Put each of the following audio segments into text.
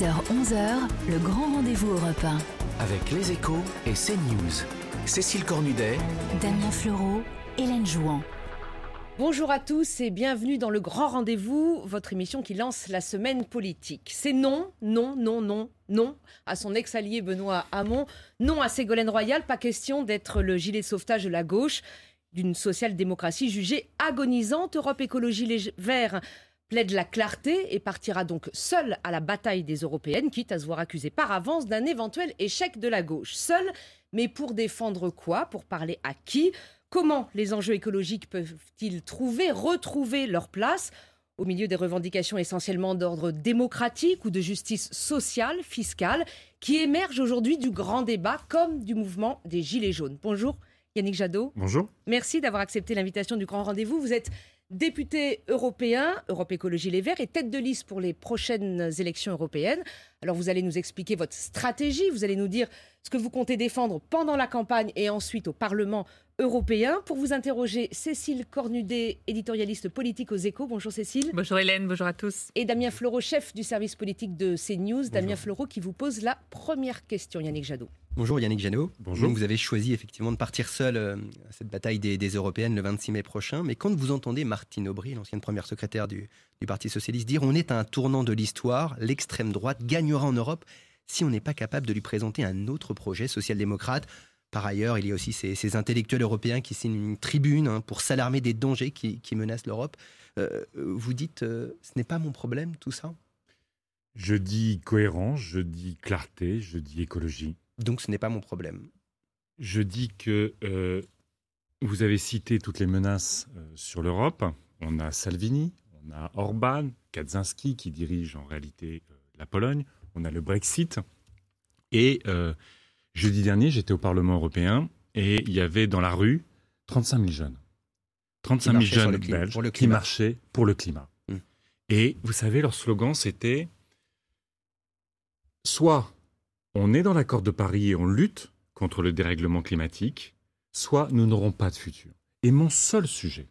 10h-11h, le grand rendez-vous Europe 1. Avec Les Échos et CNews. Cécile Cornudet, Damien Fleureau, Hélène Jouan. Bonjour à tous et bienvenue dans le Grand Rendez-vous, votre émission qui lance la semaine politique. C'est non à son ex-allié Benoît Hamon, non à Ségolène Royal, pas question d'être le gilet de sauvetage de la gauche, d'une social-démocratie jugée agonisante. Europe Écologie Les Verts plaide la clarté et partira donc seul à la bataille des européennes, quitte à se voir accusé par avance d'un éventuel échec de la gauche. Seul, mais pour défendre quoi ? Pour parler à qui ? Comment les enjeux écologiques peuvent-ils retrouver leur place au milieu des revendications essentiellement d'ordre démocratique ou de justice sociale, fiscale, qui émergent aujourd'hui du grand débat comme du mouvement des Gilets jaunes ? Bonjour Yannick Jadot. Bonjour. Merci d'avoir accepté l'invitation du Grand Rendez-vous. Vous êtes député européen, Europe Écologie Les Verts, et tête de liste pour les prochaines élections européennes. Alors vous allez nous expliquer votre stratégie, vous allez nous dire ce que vous comptez défendre pendant la campagne et ensuite au Parlement européen. Pour vous interroger, Cécile Cornudet, éditorialiste politique aux Échos. Bonjour Cécile. Bonjour Hélène, bonjour à tous. Et Damien Fleureau, chef du service politique de CNews. Bonjour. Damien Fleureau qui vous pose la première question, Yannick Jadot. Bonjour Yannick Jadot. Bonjour. Donc vous avez choisi effectivement de partir seul à cette bataille des européennes le 26 mai prochain. Mais quand vous entendez Martine Aubry, l'ancienne première secrétaire du Parti socialiste, dire « On est à un tournant de l'histoire, l'extrême droite gagnera en Europe si on n'est pas capable de lui présenter un autre projet social-démocrate ». Par ailleurs, il y a aussi ces intellectuels européens qui signent une tribune pour s'alarmer des dangers qui menacent l'Europe. Vous dites ce n'est pas mon problème tout ça ? Je dis cohérence, je dis clarté, je dis écologie. Donc ce n'est pas mon problème. Je dis que vous avez cité toutes les menaces sur l'Europe. On a Salvini, on a Orban, Kaczynski qui dirige en réalité la Pologne. On a le Brexit. Et jeudi dernier, j'étais au Parlement européen et il y avait dans la rue 35 000 jeunes. 35 000 jeunes belges qui marchaient pour le climat. Et vous savez, leur slogan c'était soit on est dans l'accord de Paris et on lutte contre le dérèglement climatique, soit nous n'aurons pas de futur. Et mon seul sujet,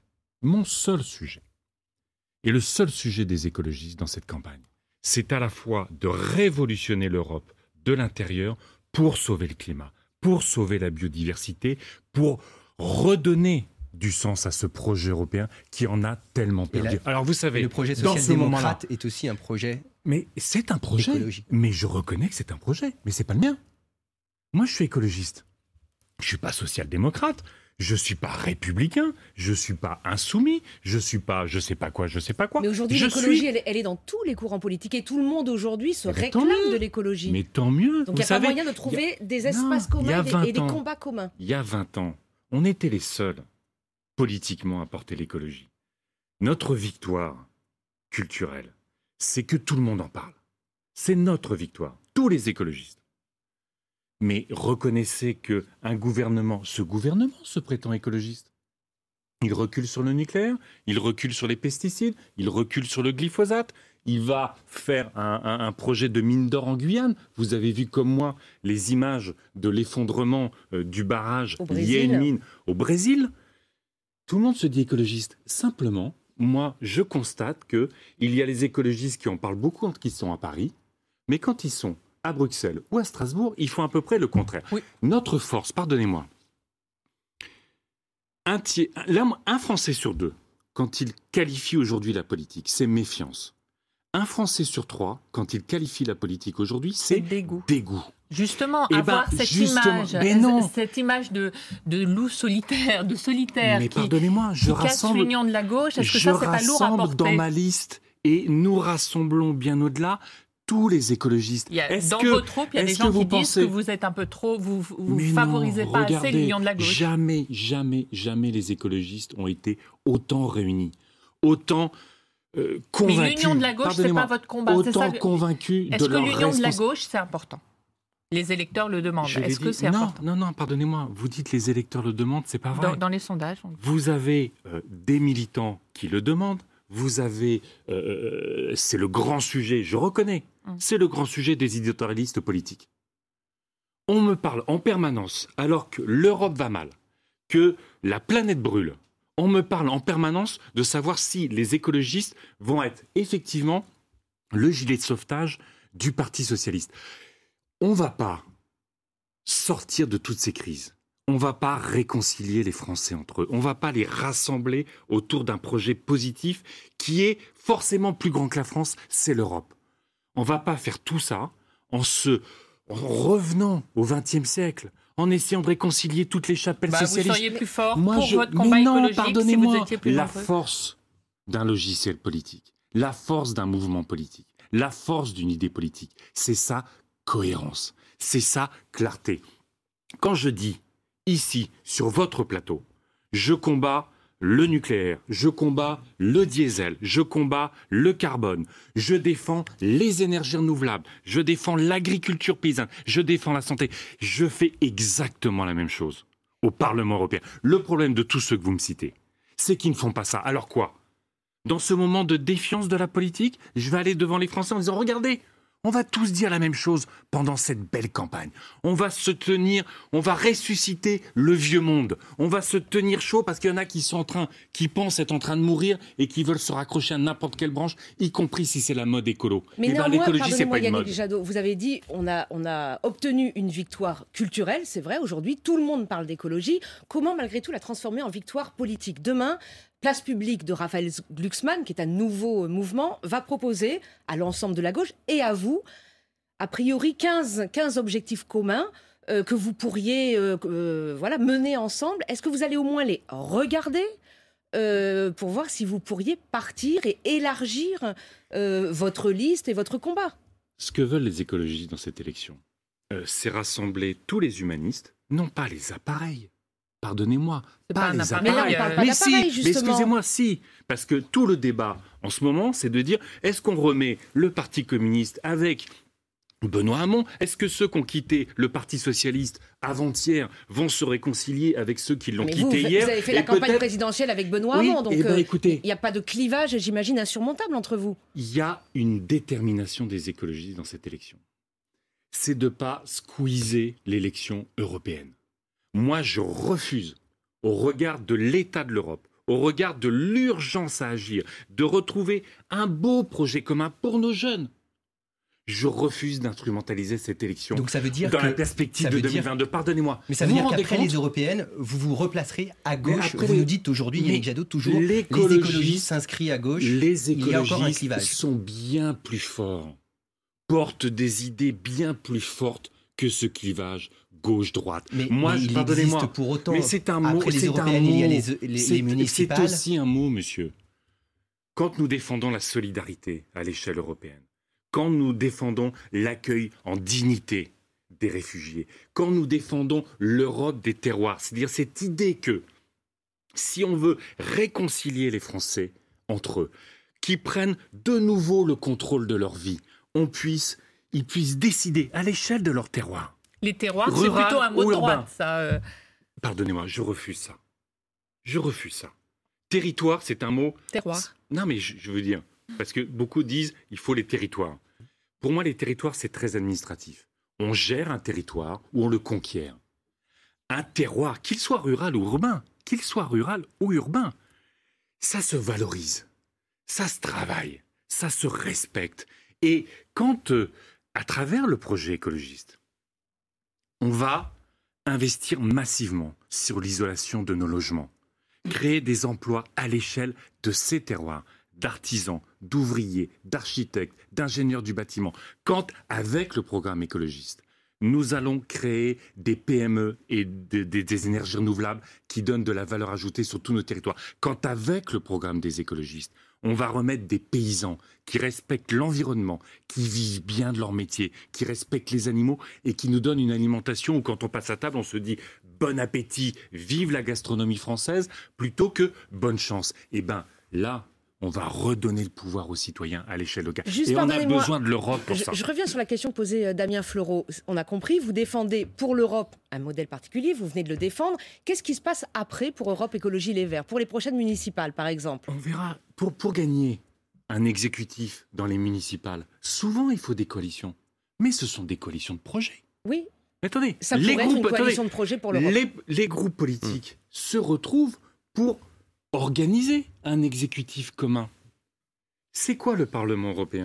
et le seul sujet des écologistes dans cette campagne, c'est à la fois de révolutionner l'Europe de l'intérieur pour sauver le climat, pour sauver la biodiversité, pour redonner du sens à ce projet européen qui en a tellement perdu. Alors vous savez, le projet dans ce moment-là, est aussi un projet. Mais c'est un projet. Écologique. Mais je reconnais que c'est un projet, mais c'est pas le mien. Moi, je suis écologiste. Je suis pas social-démocrate. Je suis pas républicain. Je suis pas insoumis. Je suis pas, je sais pas quoi. Mais aujourd'hui, l'écologie, elle est dans tous les courants politiques et tout le monde aujourd'hui se réclame de l'écologie. Mais tant mieux. Donc il y a pas moyen de trouver des espaces communs et des combats communs. Il y a 20 ans, on était les seuls politiquement à porter l'écologie. Notre victoire culturelle, c'est que tout le monde en parle. C'est notre victoire, tous les écologistes. Mais reconnaissez qu'un gouvernement, ce gouvernement se prétend écologiste. Il recule sur le nucléaire, il recule sur les pesticides, il recule sur le glyphosate, il va faire un projet de mine d'or en Guyane. Vous avez vu comme moi les images de l'effondrement du barrage lié à une mine au Brésil. Tout le monde se dit écologiste. Simplement, moi, je constate qu'il y a les écologistes qui en parlent beaucoup quand ils sont à Paris, mais quand ils sont à Bruxelles ou à Strasbourg, ils font à peu près le contraire. Oui. Notre force, pardonnez-moi, un Français sur deux, quand il qualifie aujourd'hui la politique, c'est méfiance. Un Français sur trois, quand il qualifie la politique aujourd'hui, c'est dégoût. Justement, cette image de loup solitaire, de solitaire mais qui casse l'union de la gauche, est-ce que ça, c'est pas lourd à porter ? Dans ma liste, et nous rassemblons bien au-delà tous les écologistes. Vos troupes, il y a des gens qui disent que vous êtes un peu trop, vous favorisez pas assez l'union de la gauche. Jamais les écologistes ont été autant réunis, autant convaincus. Mais l'union de la gauche, c'est pas votre combat. Autant convaincus de leur Est-ce que l'union de la gauche, c'est important ? Les électeurs le demandent. Est-ce que c'est important ? Non, pardonnez-moi. Vous dites les électeurs le demandent, c'est pas vrai. Dans les sondages. Vous avez des militants qui le demandent. Vous avez, c'est le grand sujet, je reconnais, c'est le grand sujet des éditorialistes politiques. On me parle en permanence, alors que l'Europe va mal, que la planète brûle. On me parle en permanence de savoir si les écologistes vont être effectivement le gilet de sauvetage du Parti socialiste. On ne va pas sortir de toutes ces crises. On ne va pas réconcilier les Français entre eux. On ne va pas les rassembler autour d'un projet positif qui est forcément plus grand que la France, c'est l'Europe. On ne va pas faire tout ça en revenant au XXe siècle, en essayant de réconcilier toutes les chapelles socialistes. Vous seriez plus fort votre combat écologique si vous étiez plus la nombreux. Force d'un logiciel politique, la force d'un mouvement politique, la force d'une idée politique, c'est ça cohérence, c'est ça clarté. Quand je dis ici, sur votre plateau, je combats le nucléaire, je combats le diesel, je combats le carbone, je défends les énergies renouvelables, je défends l'agriculture paysanne, je défends la santé. Je fais exactement la même chose au Parlement européen. Le problème de tous ceux que vous me citez, c'est qu'ils ne font pas ça. Alors quoi ? Dans ce moment de défiance de la politique, je vais aller devant les Français en disant « Regardez, on va tous dire la même chose pendant cette belle campagne. On va se tenir, on va ressusciter le vieux monde. On va se tenir chaud parce qu'il y en a qui pensent être en train de mourir et qui veulent se raccrocher à n'importe quelle branche, y compris si c'est la mode écolo. Mais l'écologie, c'est pas une mode. Jadot, vous avez dit, on a obtenu une victoire culturelle, c'est vrai, aujourd'hui, tout le monde parle d'écologie. Comment, malgré tout, la transformer en victoire politique ? Demain, Place publique de Raphaël Glucksmann, qui est un nouveau mouvement, va proposer à l'ensemble de la gauche et à vous, a priori, 15 objectifs communs que vous pourriez mener ensemble. Est-ce que vous allez au moins les regarder pour voir si vous pourriez partir et élargir votre liste et votre combat ? Ce que veulent les écologistes dans cette élection, c'est rassembler tous les humanistes, non pas les appareils. Pardonnez-moi, pas les appareils. Mais excusez-moi, si. Parce que tout le débat en ce moment, c'est de dire, est-ce qu'on remet le Parti communiste avec Benoît Hamon ? Est-ce que ceux qui ont quitté le Parti socialiste avant-hier vont se réconcilier avec ceux qui l'ont quitté hier ? Vous avez fait la campagne présidentielle avec Benoît Hamon, donc il n'y a pas de clivage, j'imagine, insurmontable entre vous. Il y a une détermination des écologistes dans cette élection. C'est de ne pas squeezer l'élection européenne. Moi, je refuse, au regard de l'état de l'Europe, au regard de l'urgence à agir, de retrouver un beau projet commun pour nos jeunes. Je refuse d'instrumentaliser cette élection. Donc ça veut dire dans la perspective de 2022. Pardonnez-moi. Mais ça veut dire qu'après les européennes, vous vous replacerez à gauche. Vous nous dites aujourd'hui, Yannick Jadot, toujours les écologistes s'inscrivent à gauche. Les il y a encore un clivage. Sont bien plus forts, portent des idées bien plus fortes que ce clivage gauche-droite. Mais il existe pour autant. Mais c'est un mot. Après les européennes, il y a les municipales. C'est aussi un mot, monsieur. Quand nous défendons la solidarité à l'échelle européenne, quand nous défendons l'accueil en dignité des réfugiés, quand nous défendons l'Europe des terroirs, c'est-à-dire cette idée que si on veut réconcilier les Français entre eux, qui prennent de nouveau le contrôle de leur vie, ils puissent décider à l'échelle de leur terroir. Les terroirs, c'est plutôt un mot de droite, ça. Pardonnez-moi, je refuse ça. Je refuse ça. Territoire, c'est un mot... Terroir. Non, mais je veux dire, parce que beaucoup disent il faut les territoires. Pour moi, les territoires, c'est très administratif. On gère un territoire ou on le conquiert. Un terroir, qu'il soit rural ou urbain, ça se valorise, ça se travaille, ça se respecte. Et quand, à travers le projet écologiste, on va investir massivement sur l'isolation de nos logements, créer des emplois à l'échelle de ces terroirs, d'artisans, d'ouvriers, d'architectes, d'ingénieurs du bâtiment. Quand, avec le programme écologiste, nous allons créer des PME et des énergies renouvelables qui donnent de la valeur ajoutée sur tous nos territoires. Quand, avec le programme des écologistes, on va remettre des paysans qui respectent l'environnement, qui vivent bien de leur métier, qui respectent les animaux et qui nous donnent une alimentation où quand on passe à table, on se dit « bon appétit, vive la gastronomie française » plutôt que « bonne chance ». Et bien là, on va redonner le pouvoir aux citoyens à l'échelle locale. Et on a besoin de l'Europe pour ça. Je reviens sur la question posée Damien Fleureau. On a compris, vous défendez pour l'Europe un modèle particulier, vous venez de le défendre. Qu'est-ce qui se passe après pour Europe Écologie Les Verts, pour les prochaines municipales par exemple ? On verra. Pour gagner un exécutif dans les municipales, souvent il faut des coalitions. Mais ce sont des coalitions de projets. Oui. Attendez, ça pourrait être une coalition de projets pour l'Europe. Les groupes politiques se retrouvent pour organiser un exécutif commun. C'est quoi le Parlement européen ?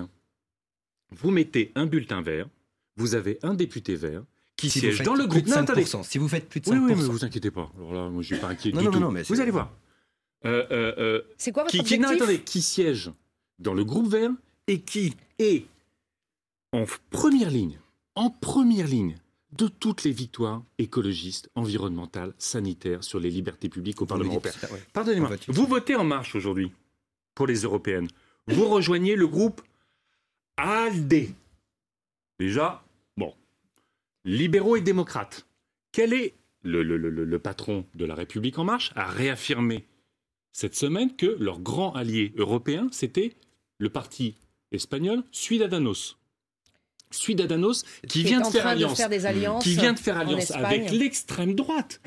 vous mettez un bulletin vert, vous avez un député vert qui si siège dans le groupe. Non, attendez. Si vous faites plus de 5%. Oui, mais vous inquiétez pas. Alors là, moi, je suis pas inquiet du tout. Non, mais vous allez voir. C'est quoi votre objectif ? Qui siège dans le groupe vert et qui est en première ligne de toutes les victoires écologistes, environnementales, sanitaires sur les libertés publiques au Parlement européen. Ouais. Pardonnez-moi, vous votez En Marche aujourd'hui pour les européennes. Vous rejoignez le groupe ALDE. Déjà, bon, libéraux et démocrates. Quel est le patron de La République En Marche a réaffirmé cette semaine que leur grand allié européen, c'était le parti espagnol Ciudadanos. Ciudadanos qui vient de faire alliance avec l'extrême droite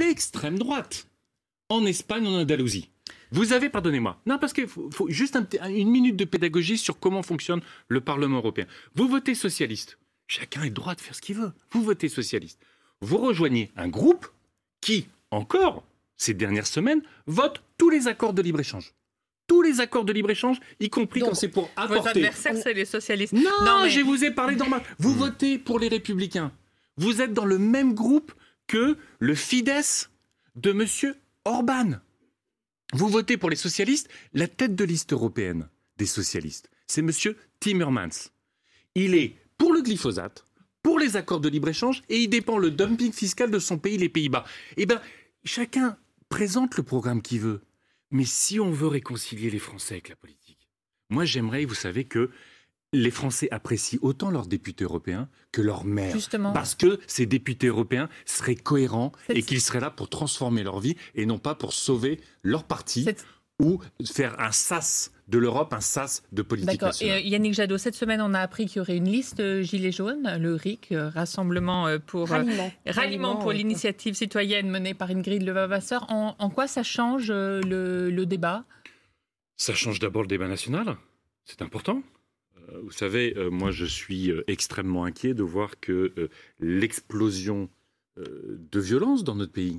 en Espagne, en Andalousie. Vous avez, pardonnez-moi, non parce qu'il faut juste une minute de pédagogie sur comment fonctionne le Parlement européen. Vous votez socialiste, chacun a le droit de faire ce qu'il veut. Vous votez socialiste, vous rejoignez un groupe qui, encore ces dernières semaines, vote tous les accords de libre-échange. Tous les accords de libre-échange, y compris quand c'est pour apporter... Vos adversaires, c'est les socialistes. Non, mais... je vous ai parlé d'en bas. Vous votez pour les Républicains. Vous êtes dans le même groupe que le Fidesz de M. Orban. Vous votez pour les socialistes. La tête de liste européenne des socialistes, c'est M. Timmermans. Il est pour le glyphosate, pour les accords de libre-échange, et il dépend le dumping fiscal de son pays, les Pays-Bas. Eh bien, chacun présente le programme qu'il veut. Mais si on veut réconcilier les Français avec la politique, moi j'aimerais, vous savez, que les Français apprécient autant leurs députés européens que leurs maires. Justement. Parce que ces députés européens seraient cohérents et qu'ils seraient là pour transformer leur vie et non pas pour sauver leur parti ou faire un sas de l'Europe, un sas de politique nationale. Et Yannick Jadot, cette semaine, on a appris qu'il y aurait une liste Gilets jaunes, le RIC, Rassemblement pour Ralliement pour l'initiative citoyenne menée par Ingrid Levavasseur. En quoi ça change le débat ? Ça change d'abord le débat national, c'est important. Vous savez, moi je suis extrêmement inquiet de voir que l'explosion de violence dans notre pays,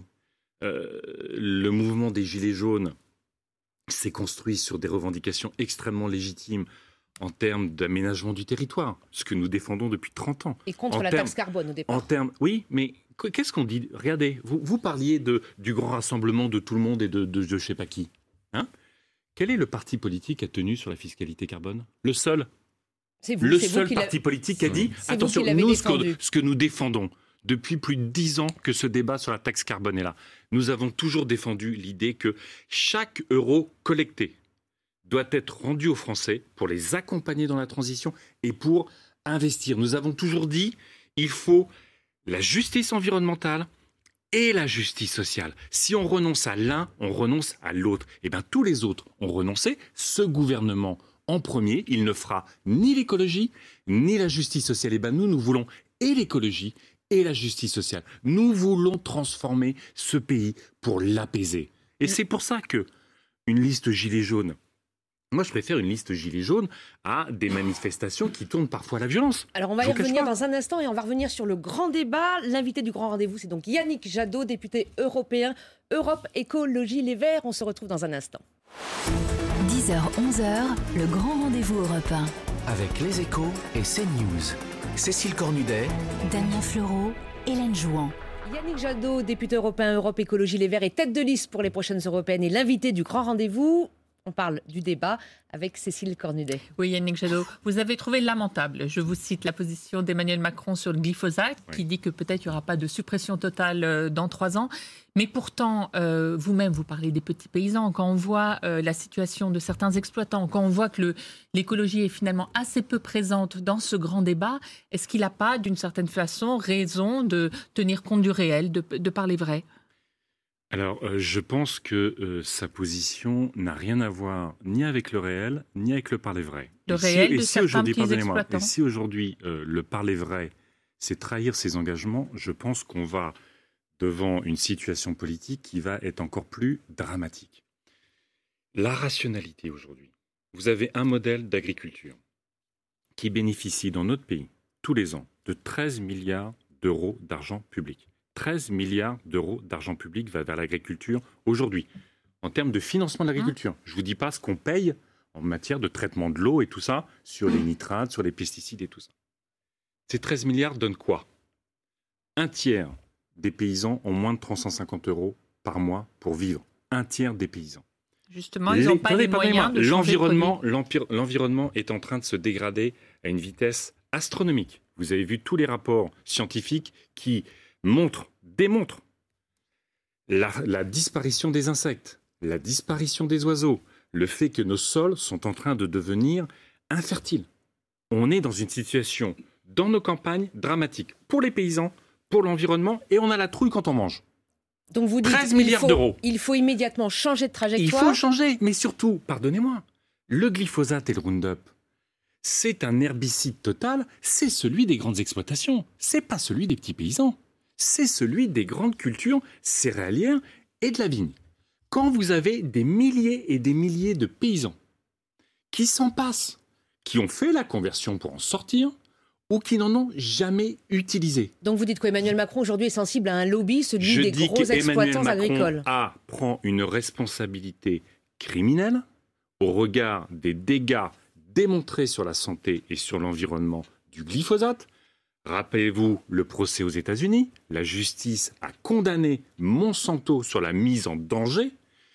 le mouvement des Gilets jaunes, s'est construit sur des revendications extrêmement légitimes en termes d'aménagement du territoire, ce que nous défendons depuis 30 ans. Et contre la taxe carbone au départ. Oui, mais qu'est-ce qu'on dit ? Regardez, vous parliez du grand rassemblement de tout le monde et de je ne sais pas qui. Hein ? Quel est le parti politique qui a tenu sur la fiscalité carbone ? Le seul. C'est vous, le seul parti politique qui a dit, attention, nous, ce que nous défendons, depuis plus de 10 ans que ce débat sur la taxe carbone est là. Nous avons toujours défendu l'idée que chaque euro collecté doit être rendu aux Français pour les accompagner dans la transition et pour investir. Nous avons toujours dit il faut la justice environnementale et la justice sociale. Si on renonce à l'un, on renonce à l'autre. Eh bien, tous les autres ont renoncé. Ce gouvernement, en premier, il ne fera ni l'écologie, ni la justice sociale. Eh bien, nous voulons et l'écologie et la justice sociale. Nous voulons transformer ce pays pour l'apaiser. Et c'est pour ça que une liste gilets jaunes, moi je préfère une liste gilets jaunes à des manifestations qui tournent parfois à la violence. Alors on va y revenir dans un instant et on va revenir sur le grand débat. L'invité du grand rendez-vous, c'est donc Yannick Jadot, député européen, Europe Écologie Les Verts. On se retrouve dans un instant. 10h-11h, le grand rendez-vous Europe 1. Avec Les Échos et CNews. Cécile Cornudet, Damien Fleureau, Hélène Jouan. Yannick Jadot, député européen Europe Écologie Les Verts et tête de liste pour les prochaines européennes et l'invité du grand rendez-vous. On parle du débat avec Cécile Cornudet. Oui, Yannick Jadot, vous avez trouvé lamentable, je vous cite, la position d'Emmanuel Macron sur le glyphosate, qui dit que peut-être il n'y aura pas de suppression totale dans 3 ans. Mais pourtant, vous-même, vous parlez des petits paysans. Quand on voit la situation de certains exploitants, quand on voit que l'écologie est finalement assez peu présente dans ce grand débat, est-ce qu'il n'a pas, d'une certaine façon, raison de tenir compte du réel, de parler vrai ? Alors, je pense que sa position n'a rien à voir ni avec le réel, ni avec le parler vrai. Le réel de certains petits exploitants. Et si aujourd'hui, le parler vrai, c'est trahir ses engagements, je pense qu'on va devant une situation politique qui va être encore plus dramatique. La rationalité aujourd'hui. Vous avez un modèle d'agriculture qui bénéficie dans notre pays, tous les ans, de 13 milliards d'euros d'argent public. 13 milliards d'euros d'argent public va vers l'agriculture aujourd'hui, en termes de financement de l'agriculture. Je ne vous dis pas ce qu'on paye en matière de traitement de l'eau et tout ça, sur les nitrates, sur les pesticides et tout ça. Ces 13 milliards donnent quoi ? Un tiers des paysans ont moins de 350 € par mois pour vivre. Un tiers des paysans. Justement, ils n'ont pas les moyens de changer de produit. L'environnement est en train de se dégrader à une vitesse astronomique. Vous avez vu tous les rapports scientifiques qui démontrent la disparition des insectes, la disparition des oiseaux, le fait que nos sols sont en train de devenir infertiles. On est dans une situation, dans nos campagnes, dramatique pour les paysans, pour l'environnement, et on a la trouille quand on mange. Donc vous dites 13 milliards d'euros. Il faut immédiatement changer de trajectoire. Il faut changer, mais surtout, pardonnez-moi, le glyphosate et le Roundup, c'est un herbicide total, c'est celui des grandes exploitations, c'est pas celui des petits paysans, c'est celui des grandes cultures céréalières et de la vigne. Quand vous avez des milliers et des milliers de paysans qui s'en passent, qui ont fait la conversion pour en sortir, ou qui n'en ont jamais utilisé. Donc vous dites qu'Emmanuel Macron aujourd'hui est sensible à un lobby, celui des gros exploitants agricoles. Prend une responsabilité criminelle au regard des dégâts démontrés sur la santé et sur l'environnement du glyphosate. Rappelez-vous le procès aux États-Unis. La justice a condamné Monsanto sur la mise en danger.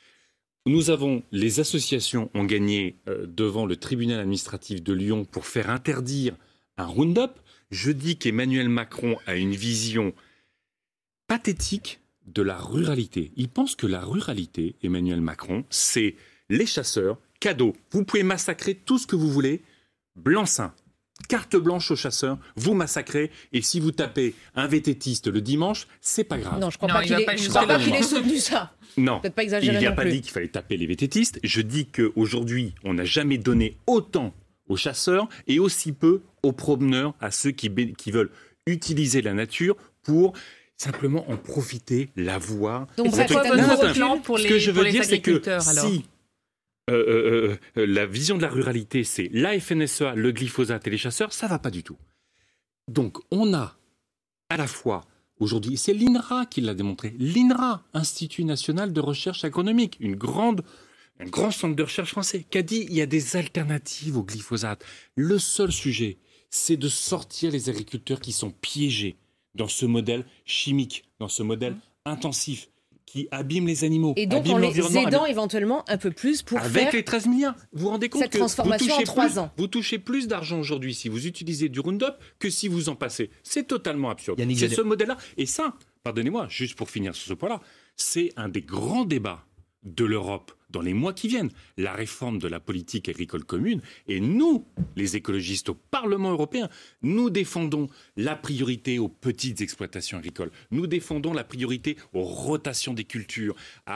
Les associations ont gagné devant le tribunal administratif de Lyon pour faire interdire un Roundup. Je dis qu'Emmanuel Macron a une vision pathétique de la ruralité. Il pense que la ruralité, Emmanuel Macron, c'est les chasseurs, cadeau. Vous pouvez massacrer tout ce que vous voulez, blanc-seing, carte blanche aux chasseurs, vous massacrez, et si vous tapez un vététiste le dimanche, c'est pas grave. Non, je ne crois pas qu'il ait soutenu ça. Non, peut-être pas exagérer il n'a non pas plus. dit qu'il fallait taper les vététistes. Je dis qu'aujourd'hui, on n'a jamais donné autant aux chasseurs et aussi peu aux promeneurs, à ceux qui veulent utiliser la nature pour simplement en profiter, la voir. Donc, c'est quoi votre plan pour les agriculteurs ? Ce que je veux dire, c'est que si la vision de la ruralité, c'est la FNSEA, le glyphosate et les chasseurs, ça ne va pas du tout. Donc, on a à la fois, aujourd'hui, c'est l'INRA qui l'a démontré, l'INRA, Institut National de Recherche Agronomique, un grand centre de recherche français, qui a dit il y a des alternatives au glyphosate. Le seul sujet, c'est de sortir les agriculteurs qui sont piégés dans ce modèle chimique, dans ce modèle intensif, qui abîme les animaux, et donc en les aidant éventuellement un peu plus pour avec faire les 13 milliards. Vous vous rendez compte cette que transformation en 3 ans. Vous touchez plus d'argent aujourd'hui si vous utilisez du Roundup que si vous en passez. C'est totalement absurde. C'est ce modèle-là. Et ça, pardonnez-moi, juste pour finir sur ce point-là, c'est un des grands débats de l'Europe dans les mois qui viennent, la réforme de la politique agricole commune. Et nous, les écologistes au Parlement européen, nous défendons la priorité aux petites exploitations agricoles. Nous défendons la priorité aux rotations des cultures.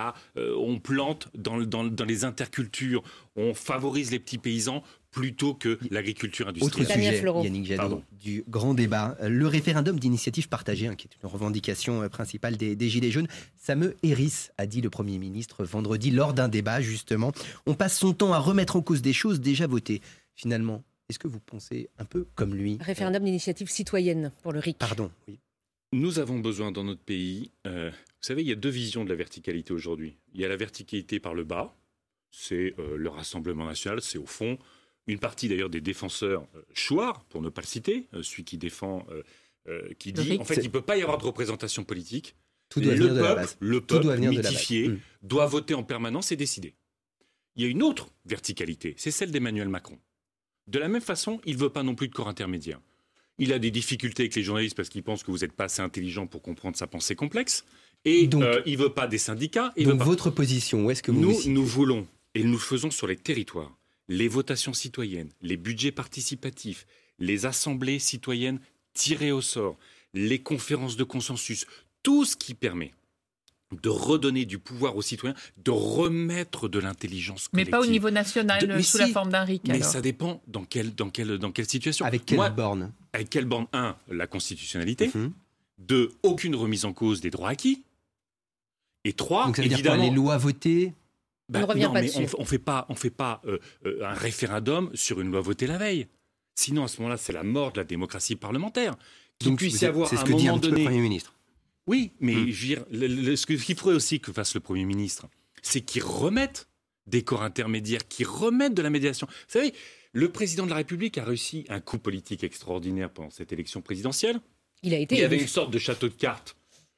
On plante dans les intercultures, on favorise les petits paysans plutôt que l'agriculture industrielle. Autre sujet, Yannick Jadot, du grand débat, le référendum d'initiative partagée, qui est une revendication principale des Gilets jaunes, ça me hérisse, a dit le Premier ministre vendredi lors d'un débat, justement. On passe son temps à remettre en cause des choses déjà votées. Finalement, est-ce que vous pensez un peu comme lui ? Référendum d'initiative citoyenne pour le RIC. Pardon, oui. Nous avons besoin dans notre pays, vous savez, il y a 2 visions de la verticalité aujourd'hui. Il y a la verticalité par le bas, c'est le Rassemblement national, c'est au fond une partie d'ailleurs des défenseurs, Chouard, pour ne pas le citer, celui qui défend, qui dit en fait il ne peut pas y avoir de représentation politique. Tout doit venir de la base. Le peuple mythifié doit voter en permanence et décider. Il y a une autre verticalité, c'est celle d'Emmanuel Macron. De la même façon, il ne veut pas non plus de corps intermédiaire. Il a des difficultés avec les journalistes parce qu'il pense que vous n'êtes pas assez intelligent pour comprendre sa pensée complexe. Et donc, il ne veut pas des syndicats. Donc votre position, où est-ce que nous voulons, et nous le faisons sur les territoires, les votations citoyennes, les budgets participatifs, les assemblées citoyennes tirées au sort, les conférences de consensus, tout ce qui permet de redonner du pouvoir aux citoyens, de remettre de l'intelligence collective. Mais pas au niveau national, sous la forme d'un RIC. Mais ça dépend dans quelle situation. Avec quelle borne ? Avec quelle borne ? 1, la constitutionnalité. 2, aucune remise en cause des droits acquis. Et 3, donc ça veut évidemment... dire quoi, les lois votées ? On ne revient pas dessus. On fait pas un référendum sur une loi votée la veille. Sinon, à ce moment-là, c'est la mort de la démocratie parlementaire. Donc, c'est ce que dit un petit peu le Premier ministre. Oui, mais je veux dire, ce qu'il faudrait aussi que fasse le Premier ministre, c'est qu'il remette des corps intermédiaires qui remettent de la médiation. Vous savez, le président de la République a réussi un coup politique extraordinaire pendant cette élection présidentielle. Il y avait une sorte de château de cartes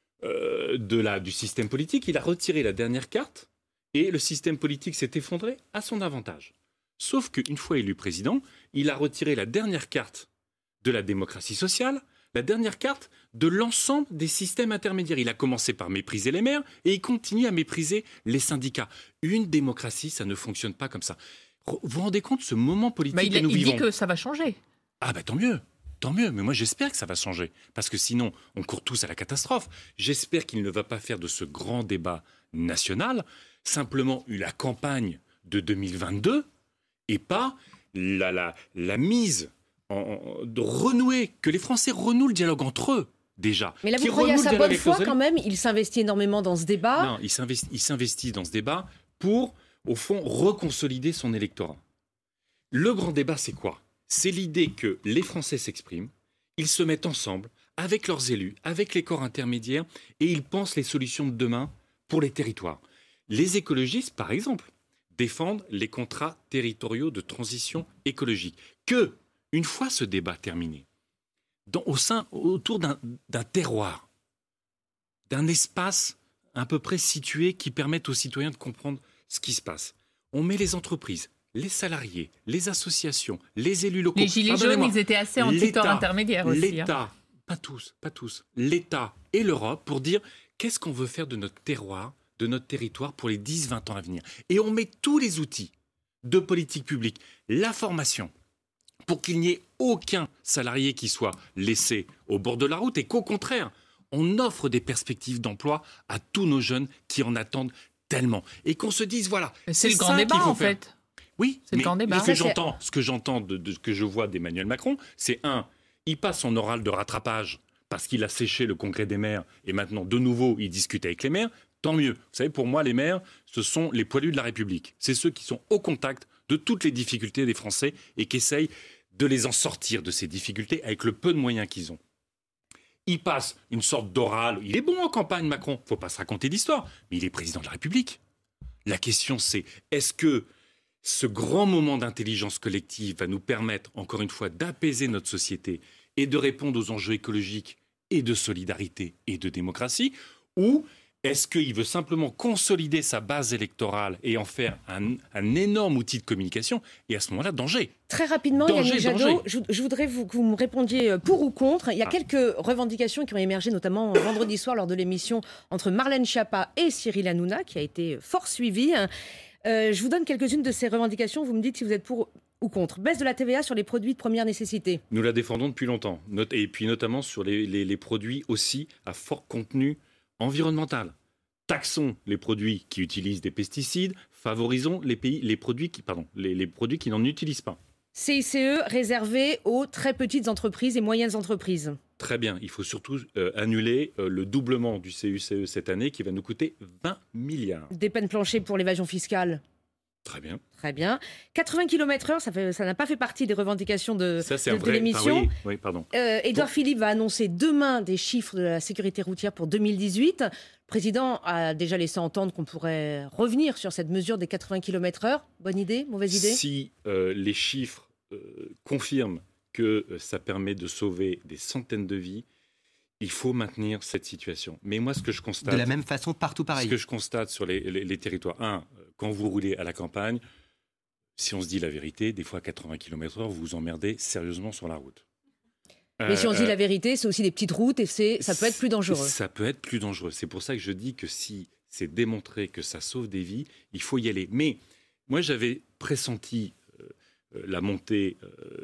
du système politique. Il a retiré la dernière carte et le système politique s'est effondré à son avantage. Sauf qu'une fois élu président, il a retiré la dernière carte de la démocratie sociale, la dernière carte de l'ensemble des systèmes intermédiaires. Il a commencé par mépriser les maires et il continue à mépriser les syndicats. Une démocratie, ça ne fonctionne pas comme ça. Vous vous rendez compte de ce moment politique que nous vivons ? Il dit que ça va changer. Ah bah tant mieux. Tant mieux, mais moi j'espère que ça va changer, parce que sinon on court tous à la catastrophe. J'espère qu'il ne va pas faire de ce grand débat national simplement la campagne de 2022 et pas la mise de renouer, que les Français renouent le dialogue entre eux déjà. Mais là vous croyez à sa bonne foi quand même, il s'investit énormément dans ce débat. Non, il s'investit dans ce débat pour, au fond, reconsolider son électorat. Le grand débat, c'est quoi ? C'est l'idée que les Français s'expriment, ils se mettent ensemble avec leurs élus, avec les corps intermédiaires, et ils pensent les solutions de demain pour les territoires. Les écologistes, par exemple, défendent les contrats territoriaux de transition écologique. Que, une fois ce débat terminé, autour d'un terroir, d'un espace à peu près situé qui permette aux citoyens de comprendre ce qui se passe, on met les entreprises, les salariés, les associations, les élus locaux. Les gilets jaunes, ils étaient assez anti-corps intermédiaires aussi. L'État, pas tous, l'État et l'Europe pour dire qu'est-ce qu'on veut faire de notre terroir, de notre territoire pour les 10-20 ans à venir. Et on met tous les outils de politique publique, la formation, pour qu'il n'y ait aucun salarié qui soit laissé au bord de la route et qu'au contraire, on offre des perspectives d'emploi à tous nos jeunes qui en attendent tellement. Et qu'on se dise, voilà, c'est le grand débat en fait. Oui, c'est le grand débat. Ce que j'entends de ce que je vois d'Emmanuel Macron, c'est il passe son oral de rattrapage parce qu'il a séché le congrès des maires et maintenant, de nouveau, il discute avec les maires. Tant mieux. Vous savez, pour moi, les maires, ce sont les poilus de la République. C'est ceux qui sont au contact de toutes les difficultés des Français et qui essayent de les en sortir de ces difficultés avec le peu de moyens qu'ils ont. Il passe une sorte d'oral. Il est bon en campagne, Macron. Il ne faut pas se raconter d'histoire. Mais il est président de la République. La question, c'est est-ce que ce grand moment d'intelligence collective va nous permettre, encore une fois, d'apaiser notre société et de répondre aux enjeux écologiques et de solidarité et de démocratie, ou est-ce qu'il veut simplement consolider sa base électorale et en faire un énorme outil de communication ? Et à ce moment-là, danger. Très rapidement, Yannick Jadot, je voudrais que vous me répondiez pour ou contre. Il y a quelques revendications qui ont émergé, notamment vendredi soir lors de l'émission entre Marlène Schiappa et Cyril Hanouna, qui a été fort suivie. Je vous donne quelques-unes de ces revendications. Vous me dites si vous êtes pour ou contre. Baisse de la TVA sur les produits de première nécessité. Nous la défendons depuis longtemps. Et puis notamment sur les produits aussi à fort contenu environnemental. Taxons les produits qui utilisent des pesticides, favorisons les produits qui n'en utilisent pas. CICE réservé aux très petites entreprises et moyennes entreprises. Très bien, il faut surtout annuler le doublement du CICE cette année qui va nous coûter 20 milliards. Des peines planchées pour l'évasion fiscale. Très bien. Très bien. 80 km/h, ça n'a pas fait partie des revendications de l'émission. Oui, pardon. Édouard Philippe va annoncer demain des chiffres de la sécurité routière pour 2018. Le président a déjà laissé entendre qu'on pourrait revenir sur cette mesure des 80 km/h. Bonne idée, mauvaise idée ? Si les chiffres confirment que ça permet de sauver des centaines de vies, il faut maintenir cette situation. Mais moi, ce que je constate... De la même façon, partout pareil. Ce que je constate sur les territoires, quand vous roulez à la campagne, si on se dit la vérité, des fois à 80 km/h, vous vous emmerdez sérieusement sur la route. Mais si on se dit la vérité, c'est aussi des petites routes et ça peut être plus dangereux. Ça peut être plus dangereux. C'est pour ça que je dis que si c'est démontré que ça sauve des vies, il faut y aller. Mais moi, j'avais pressenti la montée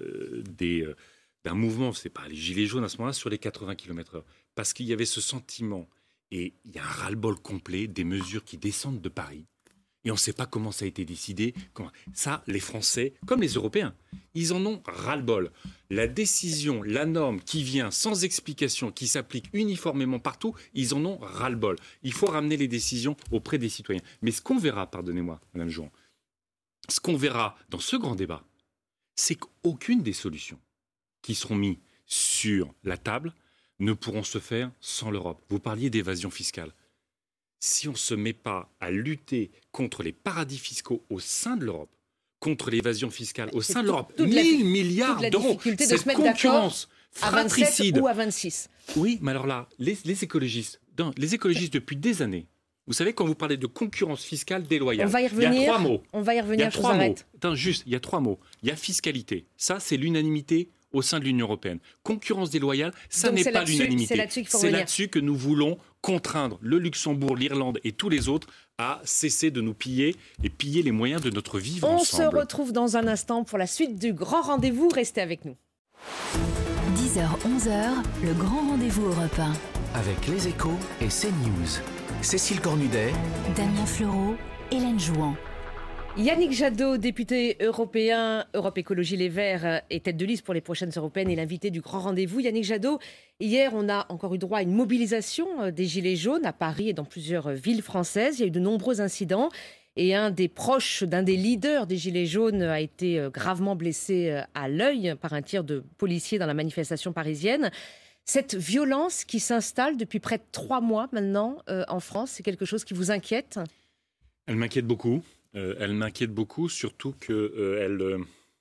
d'un mouvement, c'est pas les gilets jaunes à ce moment-là, sur les 80 km/h. Parce qu'il y avait ce sentiment, et il y a un ras-le-bol complet des mesures qui descendent de Paris. Et on ne sait pas comment ça a été décidé. Ça, les Français, comme les Européens, ils en ont ras-le-bol. La décision, la norme qui vient sans explication, qui s'applique uniformément partout, ils en ont ras-le-bol. Il faut ramener les décisions auprès des citoyens. Mais ce qu'on verra, pardonnez-moi, Madame Jouan, ce qu'on verra dans ce grand débat, c'est qu'aucune des solutions qui seront mises sur la table ne pourront se faire sans l'Europe. Vous parliez d'évasion fiscale. si on ne se met pas à lutter contre les paradis fiscaux au sein de l'Europe, contre l'évasion fiscale au sein de l'Europe, 1000 milliards d'euros, difficulté de cette se mettre d'accord concurrence à 27 fratricide. ou à 26. Oui, mais alors là, les écologistes depuis des années, vous savez, quand vous parlez de concurrence fiscale déloyale, On va y il y a revenir. 3 mots. On va y Il y a revenir, je vous 3 mots. arrête. Attends, juste, il y a 3 mots. Il y a fiscalité. Ça, c'est l'unanimité au sein de l'Union européenne. Concurrence déloyale, ça Donc n'est c'est pas là-dessus- l'unanimité. c'est là-dessus qu'il faut C'est revenir. là-dessus que nous voulons contraindre le Luxembourg, l'Irlande et tous les autres à cesser de nous piller et piller les moyens de notre vivre On ensemble. se retrouve dans un instant pour la suite du grand rendez-vous. Restez avec nous. 10h, 11h, le grand rendez-vous Europe 1. Avec les Échos et CNews. Cécile Cornudet, Damien Fleureau, Hélène Jouan. Yannick Jadot, député européen, Europe Écologie Les Verts, est tête de liste pour les prochaines européennes et l'invité du grand rendez-vous. Yannick Jadot, hier, on a encore eu droit à une mobilisation des Gilets jaunes à Paris et dans plusieurs villes françaises. Il y a eu de nombreux incidents et un des proches d'un des leaders des Gilets jaunes a été gravement blessé à l'œil par un tir de policier dans la manifestation parisienne. Cette violence qui s'installe depuis près de 3 mois maintenant en France, c'est quelque chose qui vous inquiète ? Elle m'inquiète beaucoup. Elle m'inquiète beaucoup, surtout qu'elle